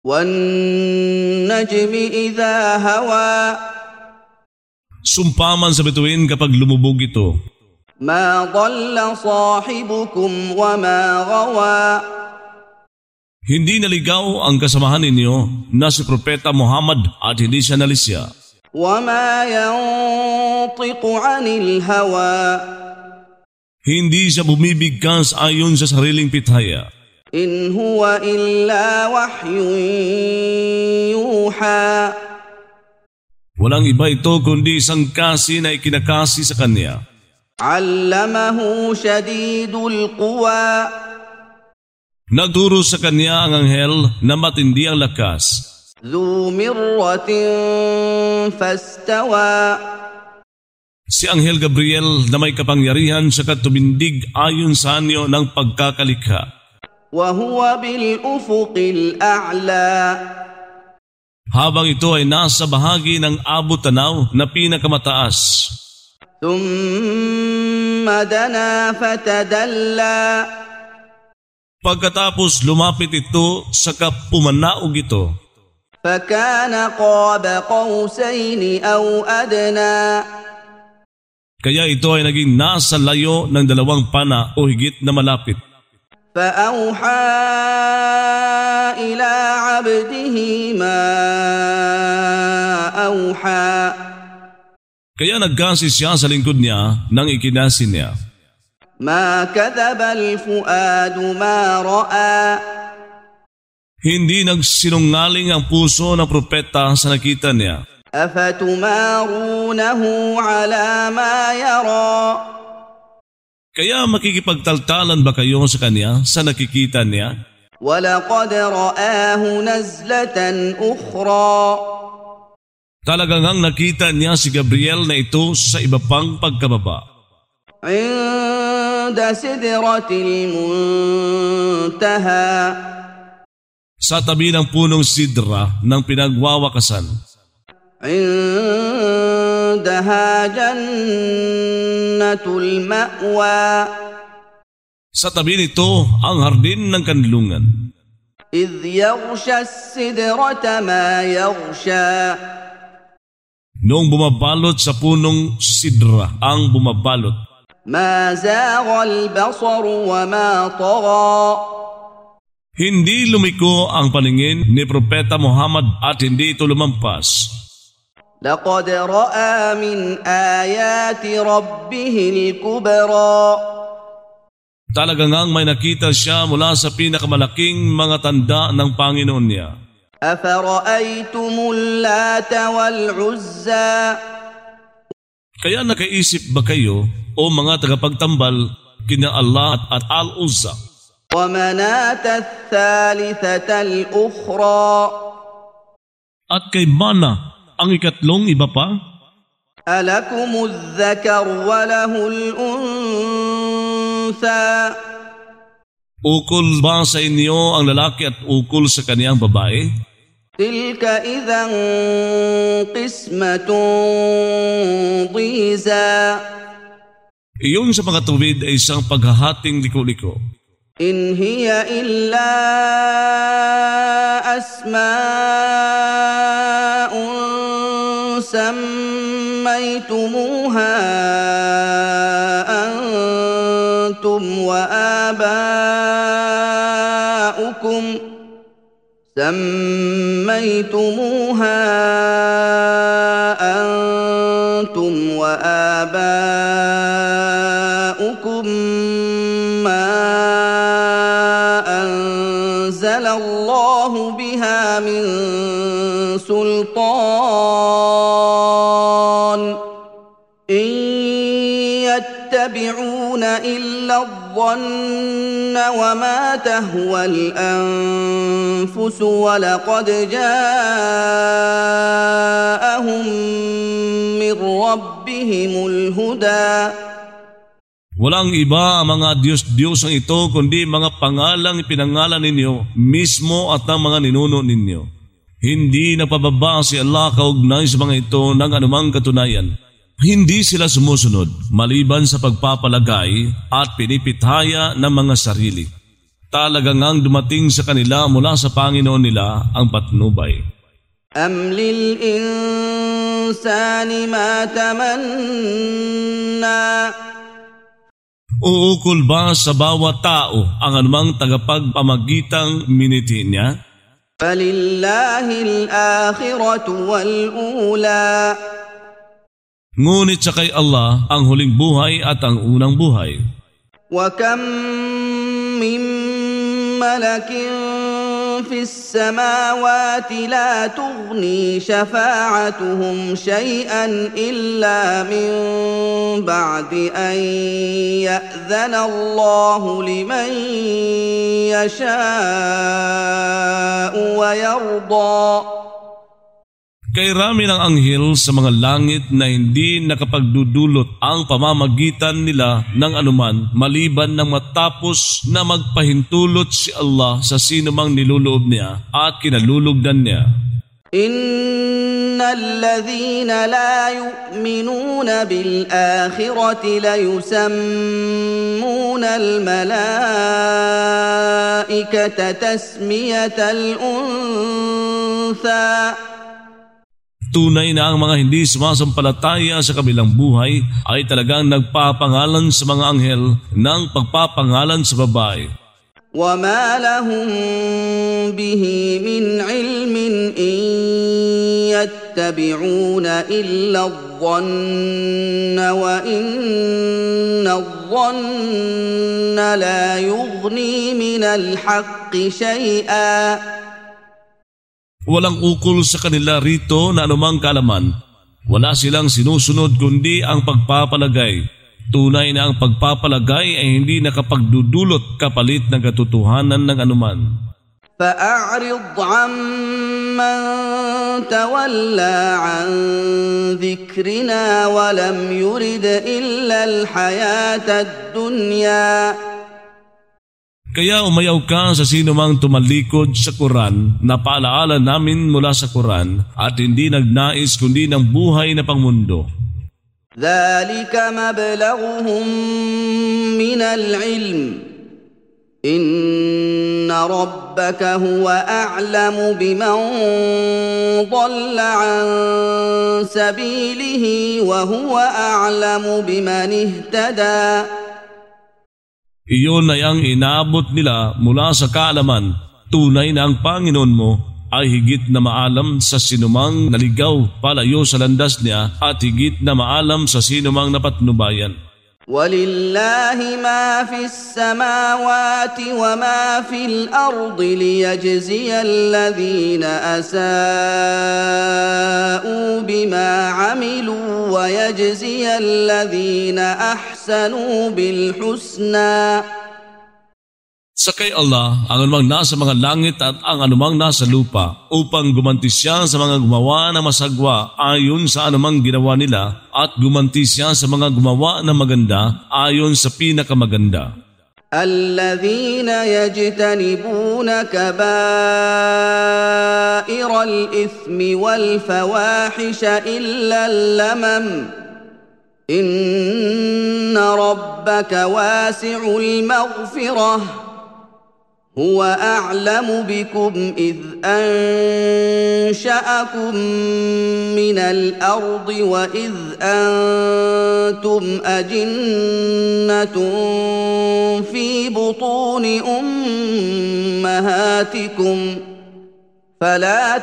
وَالنَّجْمِ إِذَا هَوَى Sumpaman sa bituin kapag lumubog ito. مَا ضَلَّ صَاحِبُكُمْ وَمَا غَوَى Hindi naligaw ang kasamahan ninyo na si Propeta Muhammad at hindi siya nalisya. وَمَا يَنطِقُ عَنِ الْهَوَى Hindi siya bumibigkas ayon sa sariling pitaya. إِنْ هُوَ إِلَّا وَحْيٌ يُوحَى Walang iba ito kundi isang kasi na ikinakasi sa kanya. عَلَّمَهُ شَدِيدُ الْقُوَى Nagturo sa kanya ang anghel na matindi ang lakas. ذُو مِرَّةٍ فَاسْتَوَى Si Anghel Gabriel na may kapangyarihan sa katumindig ayon sa anyo ng pagkakalikha. وَهُوَ بِالْأُفُقِ الْأَعْلَى Habang ito ay nasa bahagi ng abot-tanaw na pinakamataas. ثُمَّ دَنَا فَتَدَلَّى Pagkatapos lumapit ito sa kapumanaog ito. فَكَانَ قَابَ قَوْسَيْنِ أَوْ أَدْنَى Kaya ito ay naging nasa layo ng dalawang pana o higit na malapit. فَأَوْحَى إِلَى عَبْدِهِ مَا أَوْحَى Kaya nagkasi siya sa lingkod niya nang ikinasi niya. مَا كَذَبَ الْفُؤَادُ مَا رَأَى Hindi nagsinungaling ang puso ng propeta sa nakita niya. أَفَتُمَارُونَهُ عَلَى مَا يَرَى Kaya makikipagtaltalan ba kayo sa kanya sa nakikita niya? وَلَقَدْ رَآهُ نَزْلَةً أُخْرَى Talagang ang nakita niya si Gabriel na ito sa iba pang pagkababa. عِندَ سِدْرَةِ الْمُنْتَهَى Sa tabi ng punong sidra ng pinagwawakasan. عِندَهَا جَنَّةُ الْمَأْوَى Sa tabi nito ang hardin ng kanlungan. إِذْ يَغْشَى السِّدْرَةَ مَا يَغْشَى Noong bumabalot sa punong sidra ang bumabalot. مَا زَاغَ الْبَصَرُ وَمَا طَغَى Hindi lumiko ang paningin ni Propeta Muhammad at hindi ito lumampas. لَقَدْ رَأَى مِنْ آيَاتِ رَبِّهِ الْكُبْرَى Talagang ang may nakita siya mula sa pinakamalaking mga tanda ng Panginoon niya. أَفَرَأَيْتُمُ اللَّاتَ وَالْعُزَّى Kaya nakaisip ba kayo o mga tagapagtambal kina Allah at Al-Uzza وَمَنَاةَ الثَّالِثَةَ الْأُخْرَى at kay Mana ang ikatlong iba pa? أَلَكُمُ الذَّكَرُ وَلَهُ الْأُنثَى Ukol ba sa inyo ang lalaki at ukol sa kaniyang babae? تِلْكَ إِذًا قِسْمَةٌ ضِيزَى Iyon sa mga tuwid ay isang paghahating liko-liko. إِنْ هِيَ إِلَّا أَسْمَاءٌ سَمَّيْتُمُوهَا أَنْتُمْ وآباؤكم ما أنزل الله بها من سلطان إن يتبعون إلا الظن وما تهوى الأنفس ولقد جاءهم من ربهم الهدى. Walang iba ang mga Diyos-Diyosang ito kundi mga pangalang ipinangalan ninyo mismo at ang mga ninuno ninyo. Hindi napababa si Allah kaugnay sa mga ito ng anumang katunayan. Hindi sila sumusunod maliban sa pagpapalagay at pinipithaya ng mga sarili. Talaga ngang dumating sa kanila mula sa Panginoon nila ang patnubay. أم للإنسان ما تمنى Uukol ba sa bawat tao ang anumang tagapagpamagitang miniti niya? فلله الآخرة والأولى Ngunit sa kay Allah ang huling buhay at ang unang buhay. وكم من ملك في السماوات لا تغني شفاعتهم شيئا إلا من بعد أن يأذن الله لمن يشاء ويرضى. Kay rami ng anghel sa mga langit na hindi nakapagdudulot ang pamamagitan nila ng anuman maliban ng matapos na magpahintulot si Allah sa sinumang niluloob niya at kinalulugdan niya. Innal ladhina la yu'minuna bil akhirati la yusammuna al malaikata tasmiyatal untha. Tunay na ang mga hindi sumasampalataya sa kabilang buhay ay talagang nagpapangalan sa mga anghel ng pagpapangalan sa babae. وَمَا لَهُم بِهِ مِنْ عِلْمٍ إِنْ يَتَّبِعُونَ إِلَّا الظَّنَّ وَإِنَّ الظَّنَّ لَا يُغْنِي مِنَ الْحَقِّ شَيْئًا. Walang ukol sa kanila rito na anumang kaalaman. Wala silang sinusunod kundi ang pagpapalagay. Tunay na ang pagpapalagay ay hindi nakapagdudulot kapalit ng katotohanan ng anuman. فَأَعْرِضْ عَمَّن تَوَلَّى عَن ذِكْرِنَا وَلَمْ يُرِدْ إِلَّا الْحَيَاةَ الدُّنْيَا. Kaya umayaw ka sa sinumang tumalikod sa Quran na paalaala namin mula sa Quran at hindi nagnais kundi ng buhay na pangmundo. ذَلِكَ مَبْلَغُهُم مِّنَ الْعِلْمِ إِنَّ رَبَّكَ هُوَ أَعْلَمُ بِمَن ضَلَّ عَن سَبِيلِهِ وَهُوَ أَعْلَمُ بِمَنِ اهْتَدَى. Iyon ay ang inaabot nila mula sa kaalaman. Tunay na ang Panginoon mo ay higit na maalam sa sinumang naligaw palayo sa landas niya at higit na maalam sa sinumang napatnubayan. وَلِلَّهِ مَا فِي السَّمَاوَاتِ وَمَا فِي الْأَرْضِ لِيَجْزِيَ الَّذِينَ أَسَاءُوا بِمَا عَمِلُوا وَيَجْزِيَ الَّذِينَ أَحْسَنُوا بِالْحُسْنَى. Sa kay Allah ang anumang nasa mga langit at ang anumang nasa lupa upang gumanti siya sa mga gumawa ng masagwa ayon sa anumang ginawa nila at gumanti siya sa mga gumawa ng maganda ayon sa pinakamaganda. الذين يجتنبون كبائر الإثم والفواحش إلا اللمم إن ربك واسع المغفرة هو أعلم بكم إذ أنشأكم من الأرض وإذ أنتم أجنة في بطون أمهاتكم فلا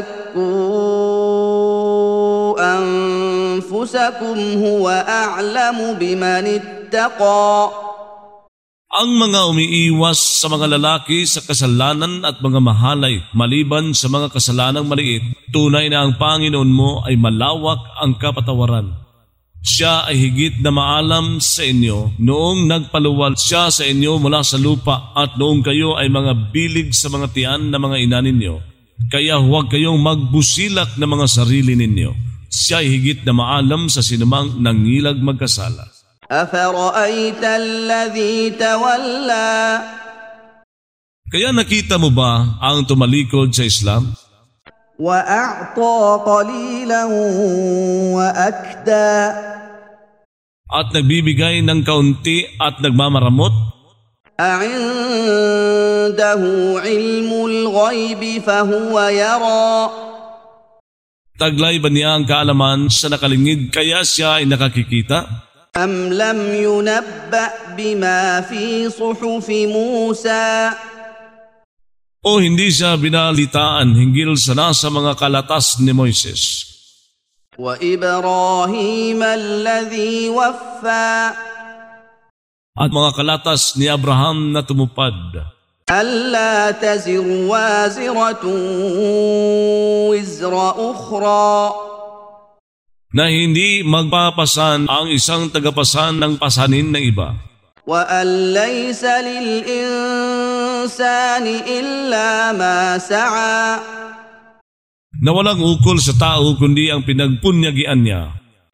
تزكوا أنفسكم هو أعلم بمن اتقى. Ang mga umiiwas sa mga lalaki sa kasalanan at mga mahalay maliban sa mga kasalanang maliit, tunay na ang Panginoon mo ay malawak ang kapatawaran. Siya ay higit na maalam sa inyo noong nagpaluwal siya sa inyo mula sa lupa at noong kayo ay mga bilig sa mga tiyan ng mga ina ninyo. Kaya huwag kayong magbusilak ng mga sarili ninyo. Siya ay higit na maalam sa sinumang nangilag magkasala. أفرأيت الذي تولى. Kaya nakita mo ba ang tumalikod sa Islam? وأعطى قليلا وأكدى. At nagbibigay ng kaunti at nagmamaramot? أعنده علم الغيب فهو يرى Taglay ba niya ang kaalaman sa nakalingid kaya siya ay nakakikita? أم لم ينبأ بما في صحف موسى O hindi siya binalitaan hinggil sa nasa mga kalatas ni Moises وإبراهيم الذي وفى at mga kalatas ni Abraham na tumupad ألا تزر وازرة وزر أخرى na hindi magpapasan ang isang tagapasan ng pasanin ng iba وأن ليس للإنسان إلا ما سعى na walang ukol sa tao kundi ang pinagpunyagian niya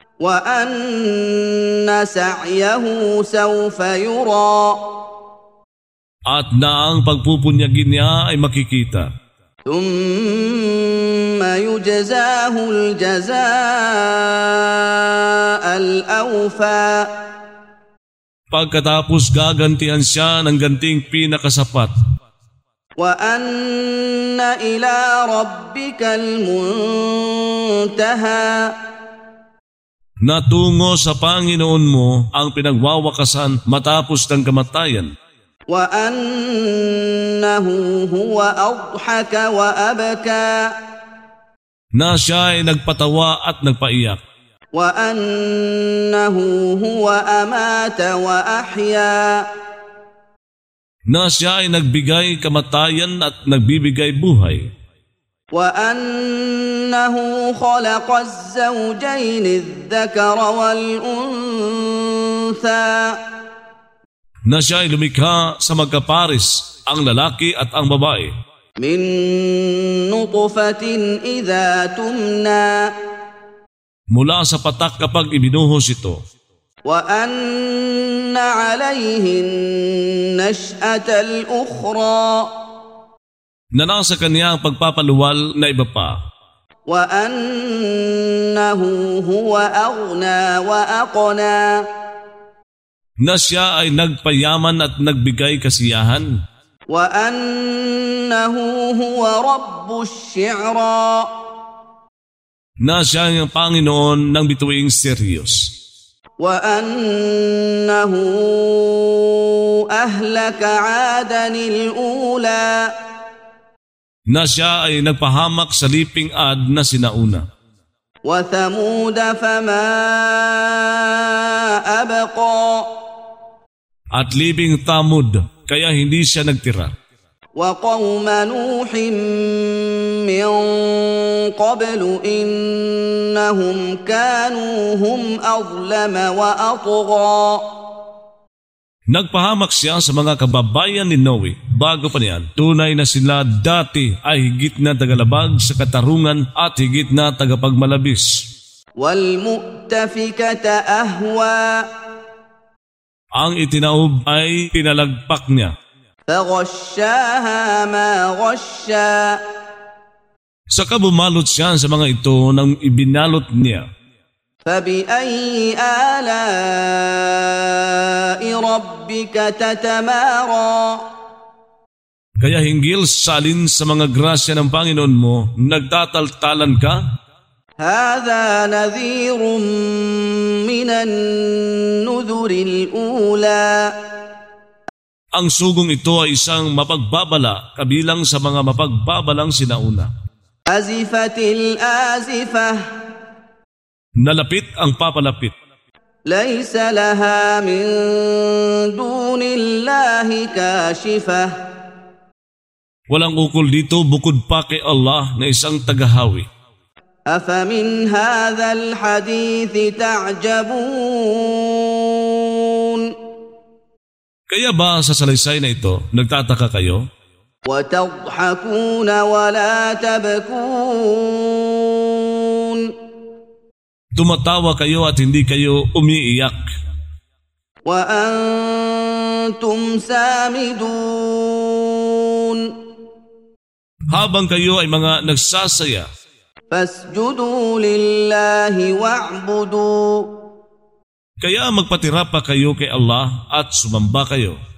وأن سعيه سوف يرى at na ang pagpupunyagin niya ay makikita. ثم يجزاه الجزاء الأوفى Pagkatapos gagantihan siya ng ganting pinakasapat وأن إلى ربك المنتهى na tungo sa Panginoon mo ang pinagwawakasan matapos ng kamatayan وأنه هو أضحك وأبكى na siya ay nagpatawa at nagpaiyak وأنه هو أمات وأحيا na siya ay nagbigay kamatayan at nagbibigay buhay وأنه خلق الزوجين الذكر والأنثى na siya ay lumikha sa magkaparis ang lalaki at ang babae من نطفة إذا تمنى mula sa patak kapag ibinuhos ito وأن عليه النشأة الأخرى na nasa kanya ang pagpapaluwal na iba pa وأنه هو أغنى وأقنى na siya ay nagpayaman at nagbigay kasiyahan وأنه هو رب الشعرى na siya ang Panginoon ng bituing Sirius وأنه أهلك عادا الأولى na siya ay nagpahamak sa liping Ad na sinauna وثمود فما أبقى at libing Tamud kaya hindi siya nagtira وقوم نوح من قبل إنهم كانوا هم أظلم وأطغى Nagpahamak siya sa mga kababayan ni Noe bago pa niyan. Tunay na sila dati ay higit na tagalabag sa katarungan at higit na tagapagmalabis. وَالْمُؤْتَفِكَةَ أَهْوَى Ang itinaob ay pinalagpak niya. فَغَشَّاهَا مَا غَشَّى Saka bumalot siya sa mga ito nang ibinalot niya. فَبِأَيِّ آلَاءِ رَبِّكَ تَتَمَارَى Kaya hinggil salin sa mga grasya ng Panginoon mo, nagtataltalan ka? هذا نذير من النذر الأولى Ang sugong ito ay isang mapagbabala kabilang sa mga mapagbabalang sinauna. أزفت الآزفة Nalapit ang papalapit. ليس لها من دون الله كاشفة Walang ukol dito bukod pa kay Allah na isang tagahawi. أفمن هذا الحديث تعجبون Kaya ba sa salaysay na ito, nagtataka kayo? وتضحكون ولا تبكون Tumatawa kayo at hindi kayo umiiyak. وأنتم سامدون Habang kayo ay mga nagsasaya, فاسجدوا لله واعبدوا kaya magpatira pa kayo kay Allah at sumamba kayo.